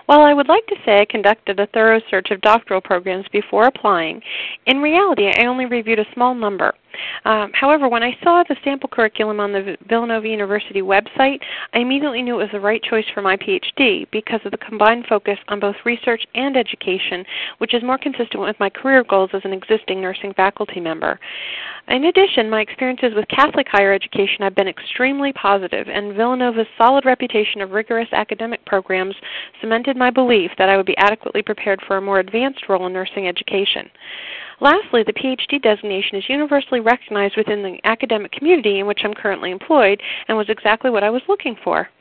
While I would like to say I conducted a thorough search of doctoral programs before applying, in reality I only reviewed a small number. However, when I saw the sample curriculum on the Villanova University website, I immediately knew it was the right choice for my PhD because of the combined focus on both research and education, which is more consistent with my career goals as an existing nursing faculty member. In addition, my experiences with Catholic higher education have been extremely positive, and Villanova's solid reputation of rigorous academic programs cemented my belief that I would be adequately prepared for a more advanced role in nursing education. Lastly, the PhD designation is universally recognized within the academic community in which I'm currently employed and was exactly what I was looking for.